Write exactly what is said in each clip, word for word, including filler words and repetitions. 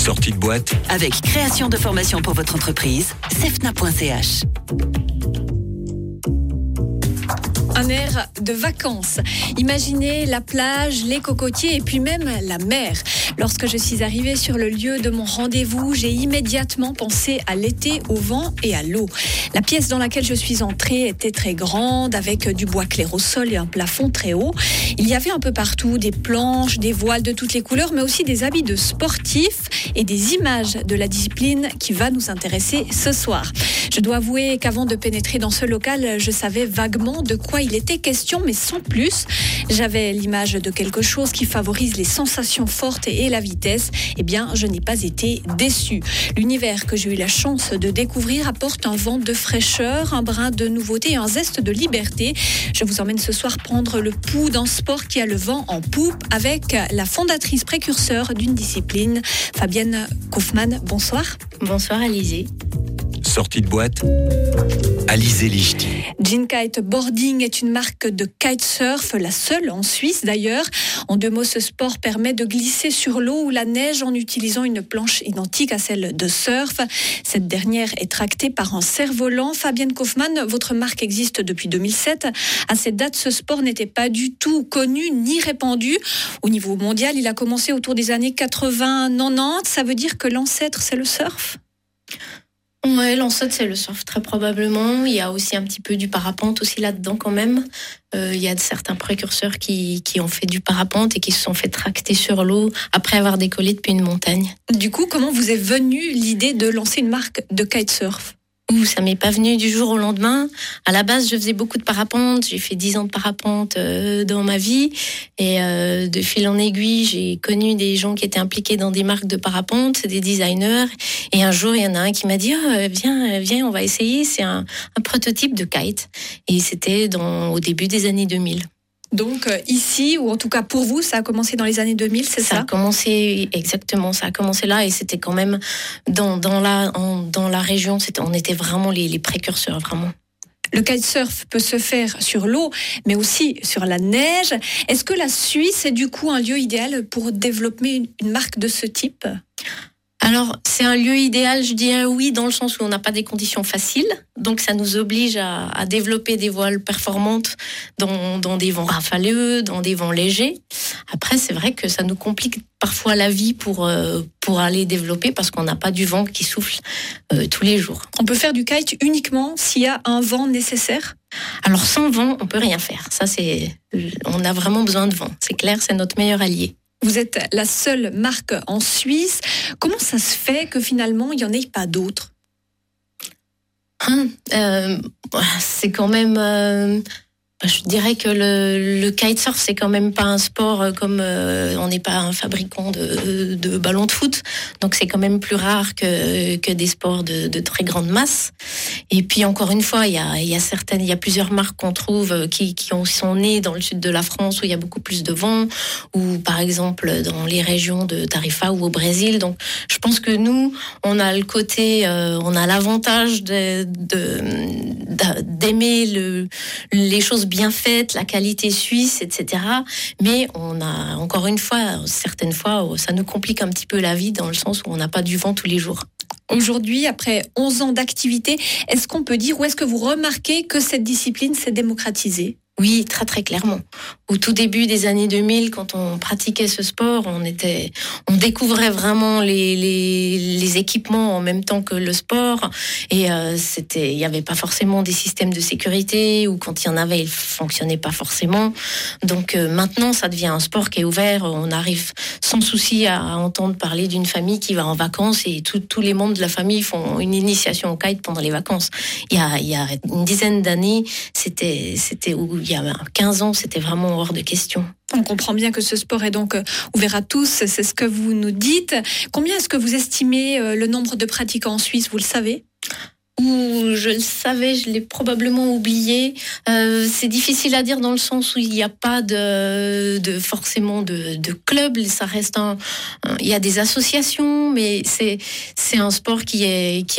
Sortie de boîte avec création de formation pour votre entreprise, cefna point c h. Un air de vacances. Imaginez la plage, les cocotiers et puis même la mer. Lorsque je suis arrivée sur le lieu de mon rendez-vous, j'ai immédiatement pensé à l'été, au vent et à l'eau. La pièce dans laquelle je suis entrée était très grande, avec du bois clair au sol et un plafond très haut. Il y avait un peu partout des planches, des voiles de toutes les couleurs, mais aussi des habits de sportifs et des images de la discipline qui va nous intéresser ce soir. Je dois avouer qu'avant de pénétrer dans ce local, je savais vaguement de quoi il était question, mais sans plus. J'avais l'image de quelque chose qui favorise les sensations fortes et la vitesse. Eh bien, je n'ai pas été déçue. L'univers que j'ai eu la chance de découvrir apporte un vent de fraîcheur, un brin de nouveauté et un zeste de liberté. Je vous emmène ce soir prendre le pouls d'un sport qui a le vent en poupe avec la fondatrice précurseur d'une discipline, Fabienne Kaufmann. Bonsoir. Bonsoir Alizée. Sortie de boîte, Alizée Lichty. Ginkite Boarding est une marque de kitesurf, la seule en Suisse d'ailleurs. En deux mots, ce sport permet de glisser sur l'eau ou la neige en utilisant une planche identique à celle de surf. Cette dernière est tractée par un cerf-volant. Fabienne Kaufmann, votre marque existe depuis deux mille sept. À cette date, ce sport n'était pas du tout connu ni répandu. Au niveau mondial, il a commencé autour des années quatre-vingts quatre-vingt-dix. Ça veut dire que l'ancêtre, c'est le surf ? Ouais, l'ancêtre, c'est le surf, très probablement. Il y a aussi un petit peu du parapente aussi là-dedans quand même. Euh, il y a certains précurseurs qui, qui ont fait du parapente et qui se sont fait tracter sur l'eau après avoir décollé depuis une montagne. Du coup, comment vous est venue l'idée de lancer une marque de kitesurf ? Ouh, ça m'est pas venu du jour au lendemain. À la base, je faisais beaucoup de parapente. J'ai fait dix ans de parapente euh, dans ma vie. Et euh, de fil en aiguille, j'ai connu des gens qui étaient impliqués dans des marques de parapente, des designers. Et un jour, il y en a un qui m'a dit oh, « Viens, viens, on va essayer. » C'est un, un prototype de kite. Et c'était dans, au début des années deux mille. Donc euh, ici, ou en tout cas pour vous, ça a commencé dans les années deux mille, c'est ça ? Ça a commencé, exactement, ça a commencé là et c'était quand même dans, dans, la, en, dans la région, c'était, on était vraiment les, les précurseurs, vraiment. Le kitesurf peut se faire sur l'eau, mais aussi sur la neige. Est-ce que la Suisse est du coup un lieu idéal pour développer une, une marque de ce type ? Alors, c'est un lieu idéal, je dirais oui, dans le sens où on n'a pas des conditions faciles. Donc, ça nous oblige à, à développer des voiles performantes dans, dans des vents rafaleux, dans des vents légers. Après, c'est vrai que ça nous complique parfois la vie pour, euh, pour aller développer parce qu'on n'a pas du vent qui souffle euh, tous les jours. On peut faire du kite uniquement s'il y a un vent nécessaire ? Alors, sans vent, on peut rien faire. Ça, c'est, on a vraiment besoin de vent. C'est clair, c'est notre meilleur allié. Vous êtes la seule marque en Suisse. Comment ça se fait que finalement, il n'y en ait pas d'autres ? Hum, euh, c'est quand même... Euh, je dirais que le, le kitesurf, c'est quand même pas un sport comme... Euh, on n'est pas un fabricant de, de ballons de foot. Donc, c'est quand même plus rare que, que des sports de, de très grande masse. Et puis, encore une fois, il y a, il y a certaines... Il y a plusieurs marques qu'on trouve qui, qui ont, sont nées dans le sud de la France où il y a beaucoup plus de vent, ou par exemple dans les régions de Tarifa ou au Brésil. Donc, je pense que nous, on a le côté... Euh, on a l'avantage de, de, de, d'aimer le, les choses bien faites, la qualité suisse, et cetera. Mais on a, encore une fois, certaines fois, ça nous complique un petit peu la vie dans le sens où on n'a pas du vent tous les jours. Aujourd'hui, après onze ans d'activité, est-ce qu'on peut dire, ou est-ce que vous remarquez que cette discipline s'est démocratisée ? Oui, très très clairement. Au tout début des années deux mille, quand on pratiquait ce sport, on était, on découvrait vraiment les les, les équipements en même temps que le sport, et euh, c'était, il y avait pas forcément des systèmes de sécurité, ou quand il y en avait, ils fonctionnaient pas forcément. Donc euh, maintenant, ça devient un sport qui est ouvert. On arrive sans souci à, à entendre parler d'une famille qui va en vacances et tout, tous les membres de la famille font une initiation au kite pendant les vacances. Il y a, il y a une dizaine d'années, c'était, c'était où il y a quinze ans, c'était vraiment hors de question. On comprend bien que ce sport est donc ouvert à tous, c'est ce que vous nous dites. Combien est-ce que vous estimez le nombre de pratiquants en Suisse, vous le savez ? Ou je le savais, je l'ai probablement oublié. Euh, c'est difficile à dire dans le sens où il n'y a pas de, de forcément de, de club. Ça reste un, un, il y a des associations, mais c'est c'est un sport qui est qui est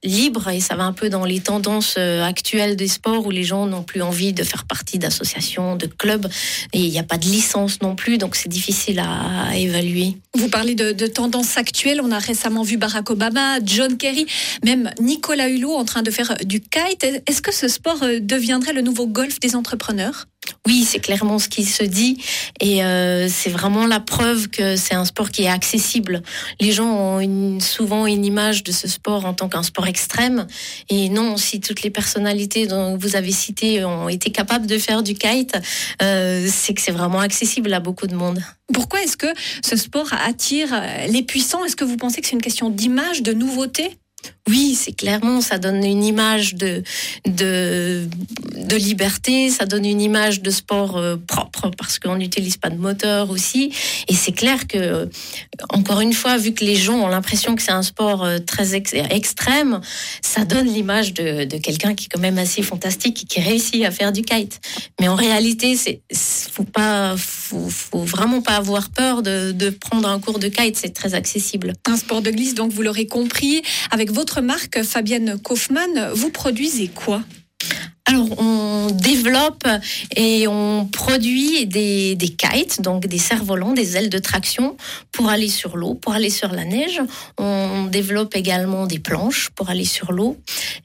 libre et ça va un peu dans les tendances actuelles des sports où les gens n'ont plus envie de faire partie d'associations, de clubs et il n'y a pas de licence non plus, donc c'est difficile à, à évaluer. Vous parlez de, de tendances actuelles, on a récemment vu Barack Obama, John Kerry, même Nicolas Hulot en train de faire du kite. Est-ce que ce sport deviendrait le nouveau golf des entrepreneurs ? Oui, c'est clairement ce qui se dit et euh, c'est vraiment la preuve que c'est un sport qui est accessible. Les gens ont une, souvent une image de ce sport en tant qu'un sport extrême et non, si toutes les personnalités dont vous avez citées ont été capables de faire du kite, euh, c'est que c'est vraiment accessible à beaucoup de monde. Pourquoi est-ce que ce sport attire les puissants ? Est-ce que vous pensez que c'est une question d'image, de nouveauté ? Oui, c'est clairement, ça donne une image de, de, de liberté, ça donne une image de sport euh, propre parce qu'on n'utilise pas de moteur aussi. Et c'est clair que, encore une fois, vu que les gens ont l'impression que c'est un sport euh, très ex- extrême, ça donne l'image de, de quelqu'un qui est quand même assez fantastique et qui réussit à faire du kite. Mais en réalité, c'est, faut pas, faut, faut vraiment pas avoir peur de, de prendre un cours de kite, c'est très accessible. Un sport de glisse, donc vous l'aurez compris, avec votre marque, Fabienne Kaufmann, vous produisez quoi ? Alors, on développe et on produit des, des kites, donc des cerfs-volants, des ailes de traction pour aller sur l'eau, pour aller sur la neige. On développe également des planches pour aller sur l'eau.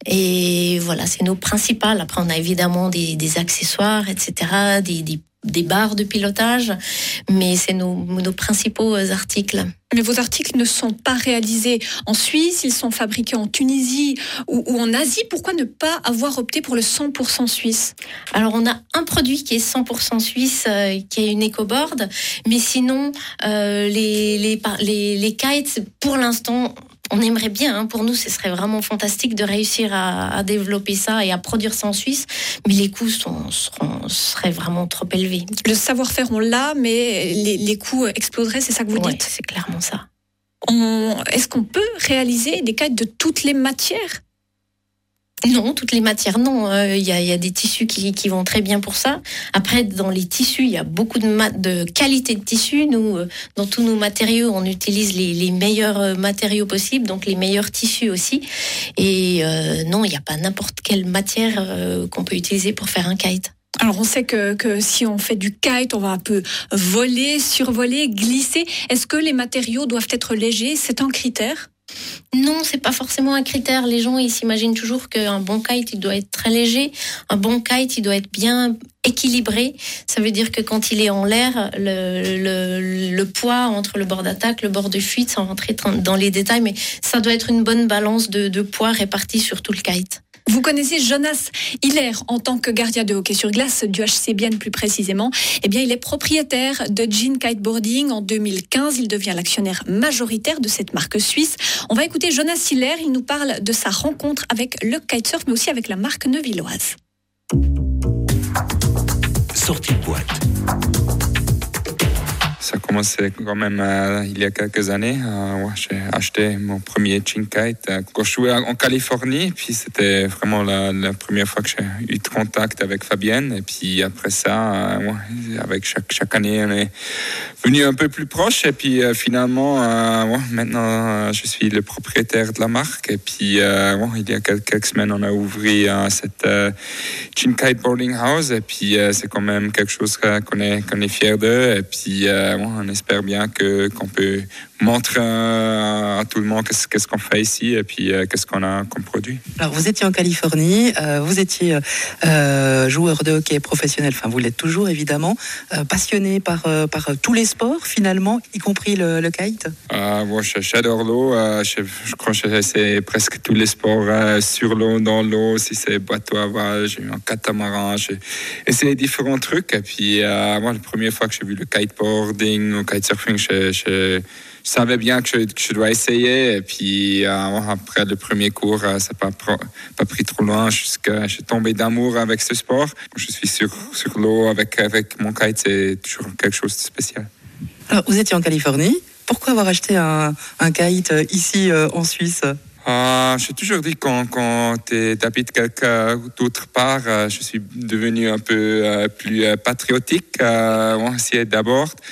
Et voilà, c'est nos principales. Après, on a évidemment des, des accessoires, et cetera, des, des des barres de pilotage, mais c'est nos, nos principaux articles. Mais vos articles ne sont pas réalisés en Suisse, ils sont fabriqués en Tunisie ou, ou en Asie. Pourquoi ne pas avoir opté pour le cent pour cent suisse ? Alors, on a un produit qui est cent pour cent suisse, euh, qui est une écoboard, mais sinon, euh, les, les, les, les kites, pour l'instant, on aimerait bien, hein, pour nous, ce serait vraiment fantastique de réussir à, à développer ça et à produire ça en Suisse, mais les coûts sont, seront, seraient vraiment trop élevés. Le savoir-faire, on l'a, mais les, les coûts exploseraient, c'est ça que vous ouais, dites ? C'est clairement ça. On, est-ce qu'on peut réaliser des kites de toutes les matières ? Non, toutes les matières, non. Il euh, y, a, y a des tissus qui, qui vont très bien pour ça. Après, dans les tissus, il y a beaucoup de, ma- de qualité de tissus. Nous, euh, dans tous nos matériaux, on utilise les, les meilleurs matériaux possibles, donc les meilleurs tissus aussi. Et euh, non, il n'y a pas n'importe quelle matière euh, qu'on peut utiliser pour faire un kite. Alors on sait que, que si on fait du kite, on va un peu voler, survoler, glisser. Est-ce que les matériaux doivent être légers ? C'est un critère ? Non, c'est pas forcément un critère. Les gens, ils s'imaginent toujours qu'un bon kite, il doit être très léger. Un bon kite, il doit être bien équilibré. Ça veut dire que quand il est en l'air, le, le, le poids entre le bord d'attaque, le bord de fuite, sans rentrer dans les détails, mais ça doit être une bonne balance de, de poids répartie sur tout le kite. Vous connaissez Jonas Hiller en tant que gardien de hockey sur glace du H C Bienne plus précisément. Eh bien, il est propriétaire de Jean Kiteboarding. En deux mille quinze, il devient l'actionnaire majoritaire de cette marque suisse. On va écouter Jonas Hiller. Il nous parle de sa rencontre avec le kitesurf, mais aussi avec la marque neuvilloise. Sortie de boîte. Ça a commencé quand même euh, il y a quelques années. Euh, ouais, j'ai acheté mon premier Jean Kite euh, quand je jouais en Californie. Puis c'était vraiment la, la première fois que j'ai eu de contact avec Fabienne. Et puis après ça, euh, ouais, avec chaque, chaque année, on est venu un peu plus proche. Et puis euh, finalement, euh, ouais, maintenant, euh, je suis le propriétaire de la marque. Et puis euh, ouais, il y a quelques, quelques semaines, on a ouvert euh, cette euh, Jean Kiteboarding House. Et puis euh, c'est quand même quelque chose qu'on est, qu'on est fiers d'eux. Et puis euh, on espère bien que, qu'on peut montrer à, à tout le monde qu'est-ce, qu'est-ce qu'on fait ici et puis euh, qu'est-ce qu'on a comme produit. Alors vous étiez en Californie, euh, vous étiez euh, joueur de hockey professionnel, enfin vous l'êtes toujours évidemment, euh, passionné par, euh, par tous les sports finalement, y compris le, le kite. Euh, bon, j'adore l'eau, euh, je, je crois que j'essaie presque tous les sports euh, sur l'eau, dans l'eau, si c'est bateau à voile, j'ai eu un catamaran, j'ai essayé différents trucs et puis euh, moi la première fois que j'ai vu le kiteboarding ou kitesurfing, je, je, je savais bien que je, que je dois essayer et puis euh, après le premier cours, euh, ça n'a pas, pas pris trop loin jusqu'à je suis tombé d'amour avec ce sport. Je suis sur, sur l'eau avec, avec mon kite, c'est toujours quelque chose de spécial. Alors vous étiez en Californie, pourquoi avoir acheté un, un kite ici euh, en Suisse ? Euh, j'ai toujours dit quand, quand tu habites quelque d'autre part, euh, je suis devenu un peu euh, plus euh, patriotique, euh, aussi d'abord.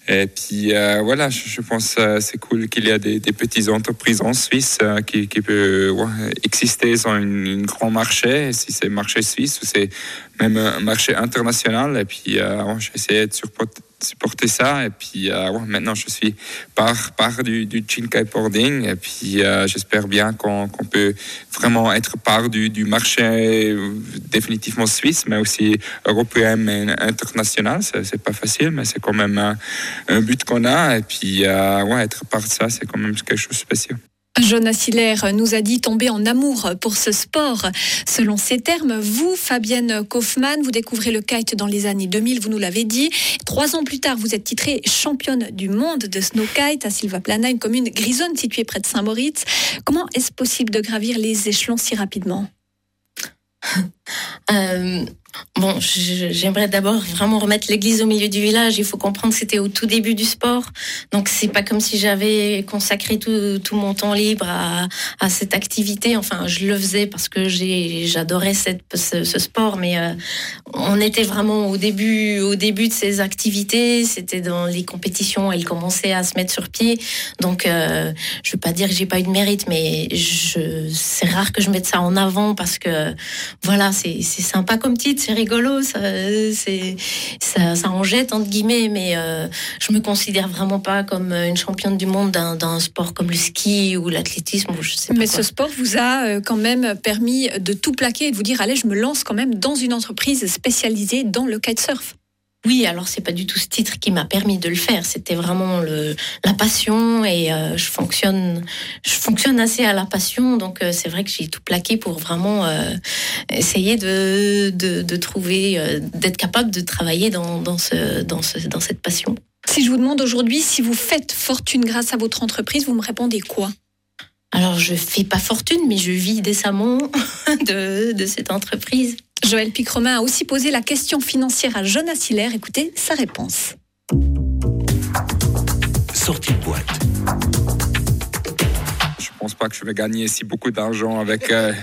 Et puis euh, voilà, je, je pense que c'est cool qu'il y a des, des petites entreprises en Suisse euh, qui, qui peuvent ouais, exister sur un grand marché, si c'est marché suisse ou c'est même un marché international. Et puis euh, ouais, j'ai essayé de supporter, supporter ça. Et puis euh, ouais, maintenant je suis part, part du, du Chinkiteboarding. Et puis euh, j'espère bien qu'on, qu'on peut vraiment être part du, du marché définitivement suisse, mais aussi européen et international. C'est, c'est pas facile, mais c'est quand même un, un but qu'on a. Et puis euh, ouais, être part de ça, c'est quand même quelque chose de spécial. Jonas Hiller nous a dit tomber en amour pour ce sport. Selon ses termes, vous, Fabienne Kaufmann, vous découvrez le kite dans les années deux mille, vous nous l'avez dit. Trois ans plus tard, vous êtes titrée championne du monde de snow kite à Silvaplana, une commune grisonne située près de Saint-Moritz. Comment est-ce possible de gravir les échelons si rapidement ? euh... Bon, j'aimerais d'abord vraiment remettre l'église au milieu du village. Il faut comprendre que c'était au tout début du sport. Donc, c'est pas comme si j'avais consacré tout, tout mon temps libre à, à cette activité. Enfin, je le faisais parce que j'ai, j'adorais cette, ce, ce sport. Mais euh, on était vraiment au début, au début de ces activités. C'était dans les compétitions. Elles commençaient à se mettre sur pied. Donc, euh, je veux pas dire que j'ai pas eu de mérite, mais je, c'est rare que je mette ça en avant parce que, voilà, c'est, c'est sympa comme titre. C'est rigolo, ça, c'est, ça, ça en jette entre guillemets, mais euh, je me considère vraiment pas comme une championne du monde d'un, d'un sport comme le ski ou l'athlétisme. Ou je sais pas mais quoi. Ce sport vous a quand même permis de tout plaquer et de vous dire allez, je me lance quand même dans une entreprise spécialisée dans le kitesurf. Oui, alors c'est pas du tout ce titre qui m'a permis de le faire. C'était vraiment le, la passion et euh, je fonctionne, je fonctionne assez à la passion. Donc euh, c'est vrai que j'ai tout plaqué pour vraiment euh, essayer de, de, de trouver, euh, d'être capable de travailler dans, dans ce, dans ce, dans cette passion. Si je vous demande aujourd'hui si vous faites fortune grâce à votre entreprise, vous me répondez quoi ? Alors je fais pas fortune, mais je vis décemment de, de cette entreprise. Joël Pic-Romain a aussi posé la question financière à Jonas Hiller. Écoutez sa réponse. Sortie de boîte. Je ne pense pas que je vais gagner si beaucoup d'argent avec euh,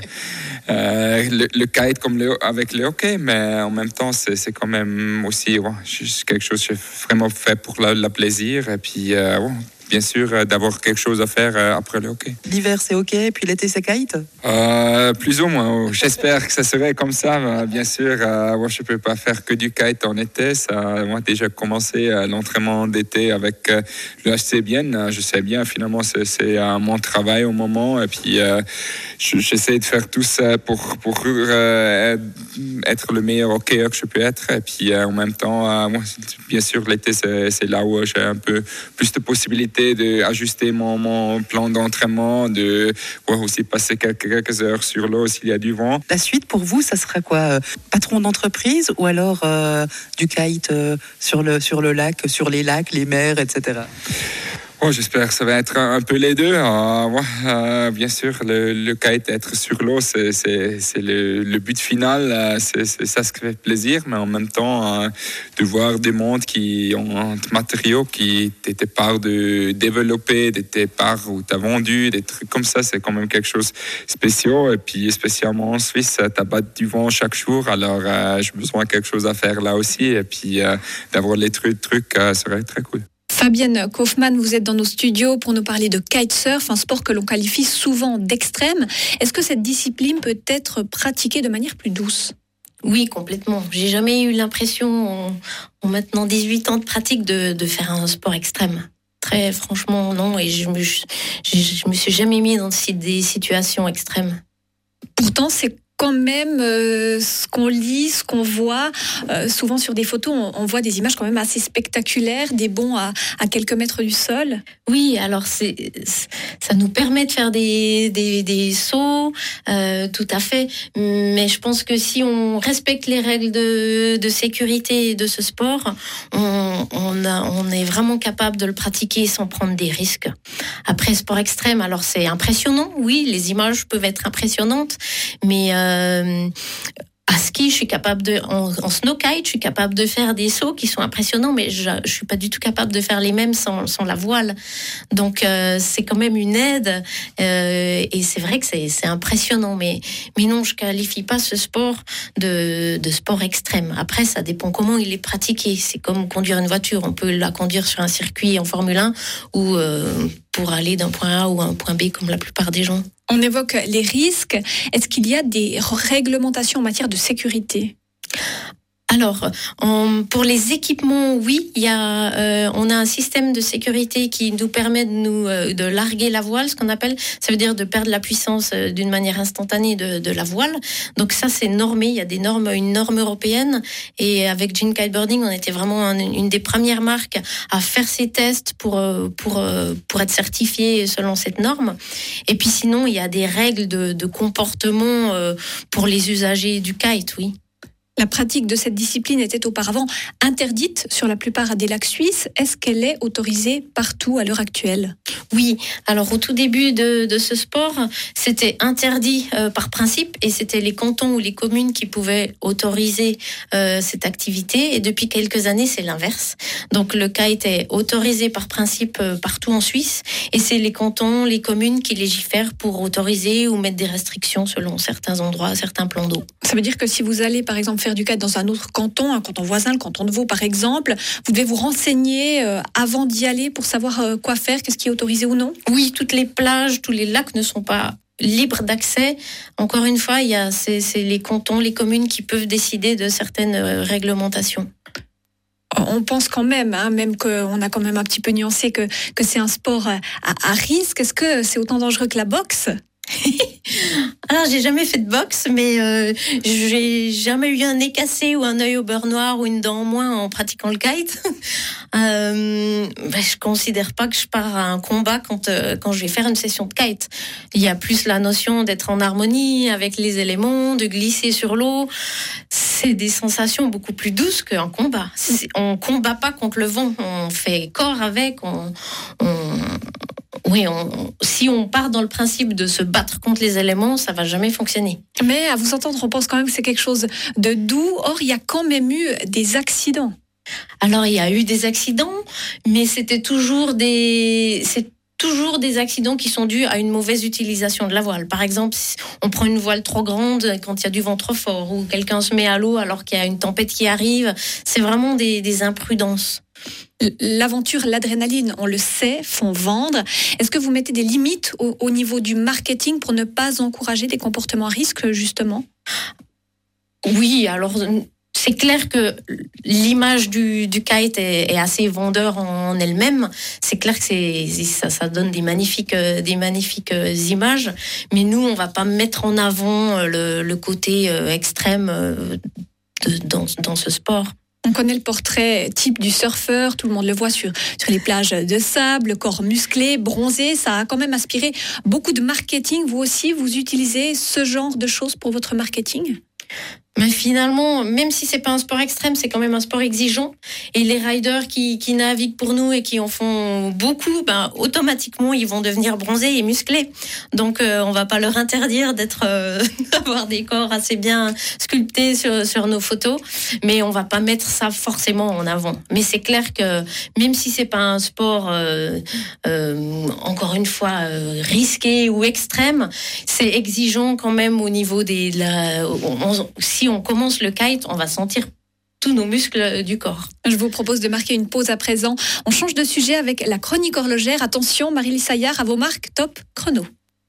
euh, le, le kite comme le, avec le hockey, mais en même temps, c'est, c'est quand même aussi ouais, quelque chose que j'ai vraiment fait pour le, le plaisir. Et puis, euh, ouais, bien sûr, d'avoir quelque chose à faire après le hockey. L'hiver, c'est hockey, puis l'été, c'est kite euh, Plus ou moins. J'espère que ça serait comme ça. Bien sûr, euh, moi, je ne peux pas faire que du kite en été. Ça, moi, déjà commencé euh, l'entraînement d'été avec euh, le H C Bienne. Je sais bien, finalement, c'est, c'est euh, mon travail au moment. Et puis, euh, j'essaie de faire tout ça pour, pour euh, être le meilleur hockeyeur que je peux être. Et puis, euh, en même temps, euh, moi, bien sûr, l'été, c'est, c'est là où j'ai un peu plus de possibilités d'ajuster mon, mon plan d'entraînement, de ouais, aussi passer quelques, quelques heures sur l'eau s'il y a du vent. La suite pour vous, ça sera quoi euh, patron d'entreprise ou alors euh, du kite euh, sur, le, sur le lac, sur les lacs, les mers, et cetera. Oh, j'espère que ça va être un, un peu les deux. Euh, ouais, euh, bien sûr, le, le kite, être sur l'eau, c'est, c'est, c'est le, le but final. Euh, c'est, c'est ça ce qui fait plaisir, mais en même temps, euh, de voir des mondes qui ont un matériau qui t'étaient par de développer, des parts où tu as vendu, des trucs comme ça, c'est quand même quelque chose de spécial. Et puis, spécialement en Suisse, tu as du vent chaque jour, alors euh, j'ai besoin de quelque chose à faire là aussi. Et puis, euh, d'avoir les trucs, trucs euh, serait très cool. Fabienne Kaufmann, vous êtes dans nos studios pour nous parler de kitesurf, un sport que l'on qualifie souvent d'extrême. Est-ce que cette discipline peut être pratiquée de manière plus douce ? Oui, complètement. J'ai jamais eu l'impression, en, en maintenant dix-huit ans de pratique, de, de faire un sport extrême. Très franchement, non. Et je me, je, je me suis jamais mis dans des situations extrêmes. Pourtant, c'est quand même euh, ce qu'on lit, ce qu'on voit. Euh, souvent sur des photos, on, on voit des images quand même assez spectaculaires, des bonds à, à quelques mètres du sol. Oui, alors c'est, ça nous permet de faire des, des, des sauts, euh, tout à fait. Mais je pense que si on respecte les règles de, de sécurité de ce sport, on, on, a, on est vraiment capable de le pratiquer sans prendre des risques. Après, sport extrême, alors c'est impressionnant, oui, les images peuvent être impressionnantes, mais... Euh, À ski, je suis capable de, en, en snow kite, je suis capable de faire des sauts qui sont impressionnants, mais je, je suis pas du tout capable de faire les mêmes sans, sans la voile. Donc euh, c'est quand même une aide, euh, et c'est vrai que c'est, c'est impressionnant. Mais, mais non, je qualifie pas ce sport de, de sport extrême. Après, ça dépend comment il est pratiqué. C'est comme conduire une voiture. On peut la conduire sur un circuit en Formule un ou euh, pour aller d'un point A ou à un point B comme la plupart des gens. On évoque les risques. Est-ce qu'il y a des réglementations en matière de sécurité ? Alors, on, pour les équipements, oui, il y a, euh, on a un système de sécurité qui nous permet de nous euh, de larguer la voile, ce qu'on appelle. Ça veut dire de perdre la puissance euh, d'une manière instantanée de, de la voile. Donc ça, c'est normé. Il y a des normes, une norme européenne. Et avec Gin Kiteboarding, on était vraiment un, une des premières marques à faire ces tests pour pour pour être certifié selon cette norme. Et puis sinon, il y a des règles de, de comportement euh, pour les usagers du kite, oui. La pratique de cette discipline était auparavant interdite sur la plupart des lacs suisses. Est-ce qu'elle est autorisée partout à l'heure actuelle ? Oui, alors au tout début de, de ce sport, c'était interdit euh, par principe et c'était les cantons ou les communes qui pouvaient autoriser euh, cette activité. Et depuis quelques années, c'est l'inverse. Donc le kite est autorisé par principe euh, partout en Suisse et c'est les cantons, les communes qui légifèrent pour autoriser ou mettre des restrictions selon certains endroits, certains plans d'eau. Ça veut dire que si vous allez par exemple faire du kite dans un autre canton, un canton voisin, le canton de Vaud par exemple, vous devez vous renseigner euh, avant d'y aller pour savoir euh, quoi faire, qu'est-ce qui est autorisé ou non ? Oui, toutes les plages, tous les lacs ne sont pas libres d'accès. Encore une fois, il y a c'est, c'est les cantons, les communes qui peuvent décider de certaines euh, réglementations. On pense quand même, hein, même qu'on a quand même un petit peu nuancé que, que c'est un sport à, à risque. Est-ce que c'est autant dangereux que la boxe ? Alors, j'ai jamais fait de boxe, mais euh, j'ai jamais eu un nez cassé ou un œil au beurre noir ou une dent en moins en pratiquant le kite. euh, ben, je considère pas que je pars à un combat quand euh, quand je vais faire une session de kite. Il y a plus la notion d'être en harmonie avec les éléments, de glisser sur l'eau. C'est des sensations beaucoup plus douces qu'un combat. C'est, on combat pas contre le vent, on fait corps avec, on, on Oui, on, si on part dans le principe de se battre contre les éléments, ça va jamais fonctionner. Mais à vous entendre, on pense quand même que c'est quelque chose de doux. Or, il y a quand même eu des accidents. Alors, il y a eu des accidents, mais c'était toujours des... C'est toujours des accidents qui sont dus à une mauvaise utilisation de la voile. Par exemple, on prend une voile trop grande quand il y a du vent trop fort, ou quelqu'un se met à l'eau alors qu'il y a une tempête qui arrive. C'est vraiment des, des imprudences. L'aventure, l'adrénaline, on le sait, font vendre. Est-ce que vous mettez des limites au, au niveau du marketing pour ne pas encourager des comportements à risque, justement ? Oui, alors c'est clair que l'image du, du kite est, est assez vendeur en elle-même. C'est clair que c'est, ça, ça donne des magnifiques, des magnifiques images. Mais nous, on va pas mettre en avant le, le côté extrême de, dans, dans ce sport. On connaît le portrait type du surfeur, tout le monde le voit sur, sur les plages de sable, corps musclé, bronzé. Ça a quand même inspiré beaucoup de marketing. Vous aussi, vous utilisez ce genre de choses pour votre marketing ? Mais finalement, même si c'est pas un sport extrême, c'est quand même un sport exigeant. Et les riders qui, qui naviguent pour nous et qui en font beaucoup, ben, automatiquement, ils vont devenir bronzés et musclés. Donc, euh, on va pas leur interdire d'être, euh, d'avoir des corps assez bien sculptés sur, sur nos photos. Mais on va pas mettre ça forcément en avant. Mais c'est clair que même si c'est pas un sport, euh, euh, encore une fois, euh, risqué ou extrême, c'est exigeant quand même au niveau des, la, on, si on commence le kite, on va sentir tous nos muscles du corps. Je vous propose de marquer une pause à présent. On change de sujet avec la chronique horlogère. Attention, Marie-Lise Saillard, à vos marques, top chrono.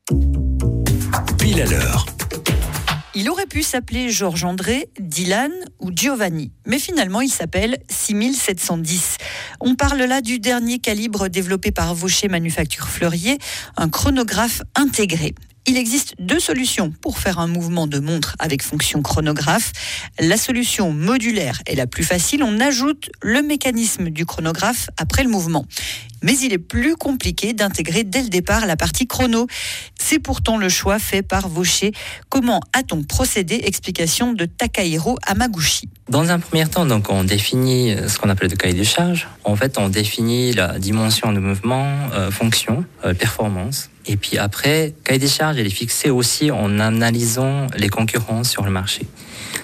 Pile à l'heure. Il aurait pu s'appeler Georges André, Dylan ou Giovanni, mais finalement il s'appelle six mille sept cent dix. On parle là du dernier calibre développé par Vaucher Manufacture Fleurier, un chronographe intégré. Il existe deux solutions pour faire un mouvement de montre avec fonction chronographe. La solution modulaire est la plus facile. On ajoute le mécanisme du chronographe après le mouvement. Mais il est plus compliqué d'intégrer dès le départ la partie chrono. C'est pourtant le choix fait par Vaucher. Comment a-t-on procédé ? Explication de Takahiro Hamaguchi. Dans un premier temps, donc, on définit ce qu'on appelle le cahier de charge. En fait, on définit la dimension de mouvement, euh, fonction, euh, performance. Et puis après, cahier des charges, il est fixé aussi en analysant les concurrents sur le marché.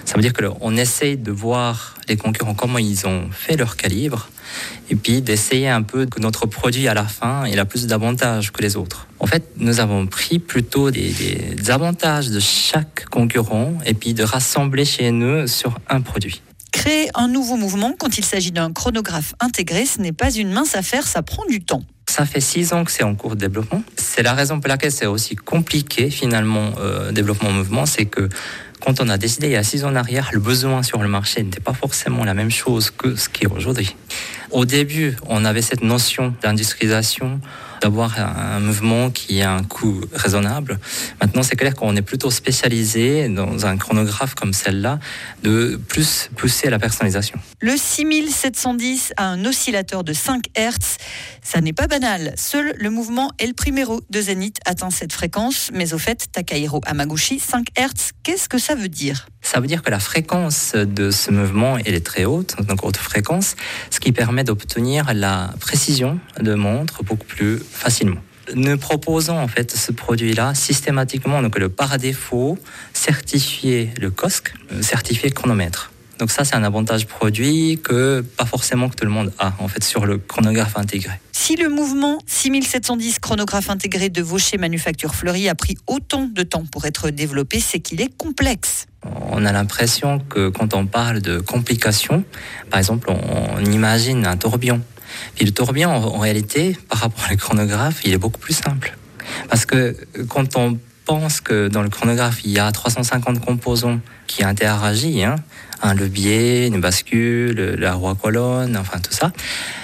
Ça veut dire qu'on essaye de voir les concurrents, comment ils ont fait leur calibre, et puis d'essayer un peu que notre produit à la fin, il a plus d'avantages que les autres. En fait, nous avons pris plutôt des, des avantages de chaque concurrent, et puis de rassembler chez nous sur un produit. Créer un nouveau mouvement quand il s'agit d'un chronographe intégré, ce n'est pas une mince affaire, ça prend du temps. Ça fait six ans que c'est en cours de développement. C'est la raison pour laquelle c'est aussi compliqué finalement, euh, développement mouvement, c'est que quand on a décidé il y a six ans en arrière, le besoin sur le marché n'était pas forcément la même chose que ce qui est aujourd'hui. Au début, on avait cette notion d'industrialisation, d'avoir un mouvement qui a un coût raisonnable. Maintenant, c'est clair qu'on est plutôt spécialisé dans un chronographe comme celle-là, de plus pousser à la personnalisation. Le six mille sept cent dix a un oscillateur de cinq hertz. Ça n'est pas banal. Seul le mouvement El Primero de Zénith atteint cette fréquence. Mais au fait, Takahiro Hamaguchi, cinq hertz, qu'est-ce que ça veut dire ? Ça veut dire que la fréquence de ce mouvement, elle est très haute, donc haute fréquence, ce qui permet d'obtenir la précision de montre beaucoup plus facilement. Nous proposons en fait ce produit-là systématiquement, donc le par défaut, certifié le C O S C, certifié chronomètre. Donc ça, c'est un avantage produit que pas forcément que tout le monde a en fait sur le chronographe intégré. Si le mouvement six mille sept cent dix chronographe intégré de Vaucher Manufacture Fleury a pris autant de temps pour être développé, c'est qu'il est complexe. On a l'impression que quand on parle de complications, par exemple, on, on imagine un tourbillon. Puis le tourbillon, en, en réalité, par rapport au chronographe, il est beaucoup plus simple. Parce que quand on pense que dans le chronographe, il y a trois cent cinquante composants qui interagissent, hein, un levier, une bascule, la roue à colonne, enfin tout ça,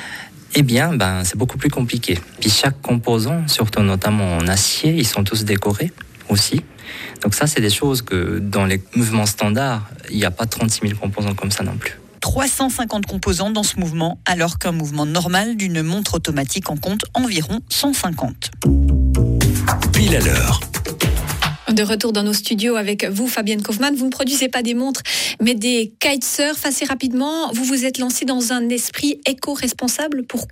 eh bien, ben, c'est beaucoup plus compliqué. Puis chaque composant, surtout notamment en acier, ils sont tous décorés aussi. Donc ça, c'est des choses que dans les mouvements standards, il n'y a pas trente-six mille composants comme ça non plus. trois cent cinquante composants dans ce mouvement, alors qu'un mouvement normal d'une montre automatique en compte environ cent cinquante. Pile à l'heure. De retour dans nos studios avec vous, Fabienne Kaufmann. Vous ne produisez pas des montres, mais des kitesurf. Assez rapidement, vous vous êtes lancé dans un esprit éco-responsable. Pourquoi ?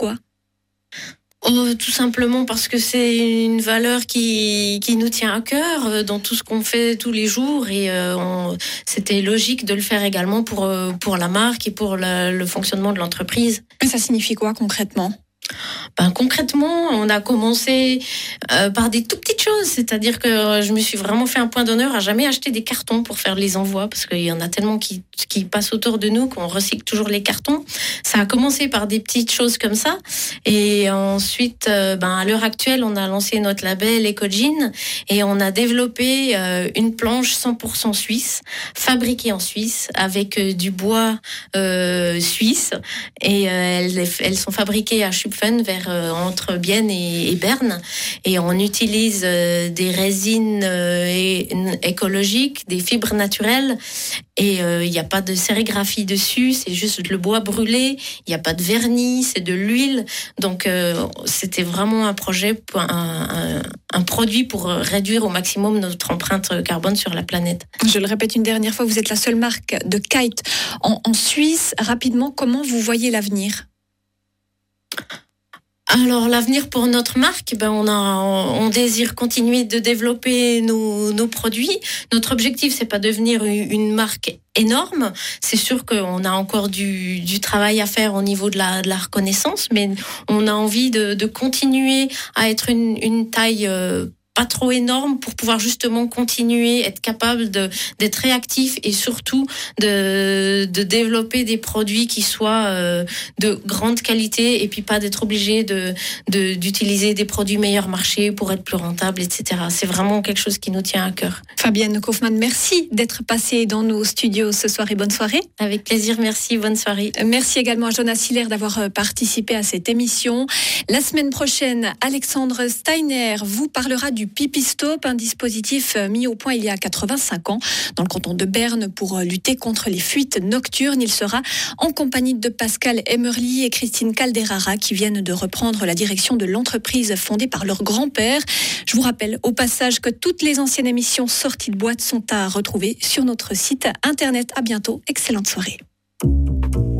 Oh, tout simplement parce que c'est une valeur qui, qui nous tient à cœur euh, dans tout ce qu'on fait tous les jours et euh, on, c'était logique de le faire également pour, euh, pour la marque et pour la, le fonctionnement de l'entreprise. Ça signifie quoi concrètement ? Ben, concrètement, on a commencé euh, par des tout petites choses, c'est-à-dire que je me suis vraiment fait un point d'honneur à jamais acheter des cartons pour faire les envois, parce qu'il y en a tellement qui, qui passent autour de nous qu'on recycle toujours les cartons. Ça a commencé par des petites choses comme ça, et ensuite, euh, ben, à l'heure actuelle, on a lancé notre label EcoJean, et on a développé euh, une planche cent pour cent suisse, fabriquée en Suisse, avec euh, du bois euh, suisse, et euh, elles, elles sont fabriquées à Schupfen, vers euh, entre Bienne et, et Berne, et on utilise euh, des résines euh, é- écologiques, des fibres naturelles, et il euh, n'y a pas de sérigraphie dessus, c'est juste le bois brûlé, il n'y a pas de vernis, c'est de l'huile, donc euh, c'était vraiment un projet, pour un, un, un produit pour réduire au maximum notre empreinte carbone sur la planète. Je le répète une dernière fois, vous êtes la seule marque de kite en, en Suisse. Rapidement, comment vous voyez l'avenir ? Alors l'avenir pour notre marque, ben on a, on désire continuer de développer nos, nos produits. Notre objectif, c'est pas devenir une marque énorme. C'est sûr qu'on a encore du, du travail à faire au niveau de la, de la reconnaissance, mais on a envie de, de continuer à être une, une taille euh, pas trop énorme pour pouvoir justement continuer, être capable de, d'être réactif et surtout de, de développer des produits qui soient euh, de grande qualité et puis pas d'être obligé de, de, d'utiliser des produits meilleur marché pour être plus rentable, et cetera. C'est vraiment quelque chose qui nous tient à cœur. Fabienne Kaufmann, merci d'être passée dans nos studios ce soir et bonne soirée. Avec plaisir, merci, bonne soirée. Merci également à Jonas Hiller d'avoir participé à cette émission. La semaine prochaine, Alexandre Steiner vous parlera du Pipistop, un dispositif mis au point il y a quatre-vingt-cinq ans dans le canton de Berne pour lutter contre les fuites nocturnes. Il sera en compagnie de Pascal Emmerly et Christine Calderara qui viennent de reprendre la direction de l'entreprise fondée par leur grand-père. Je vous rappelle au passage que toutes les anciennes émissions sorties de boîte sont à retrouver sur notre site internet. À bientôt, excellente soirée.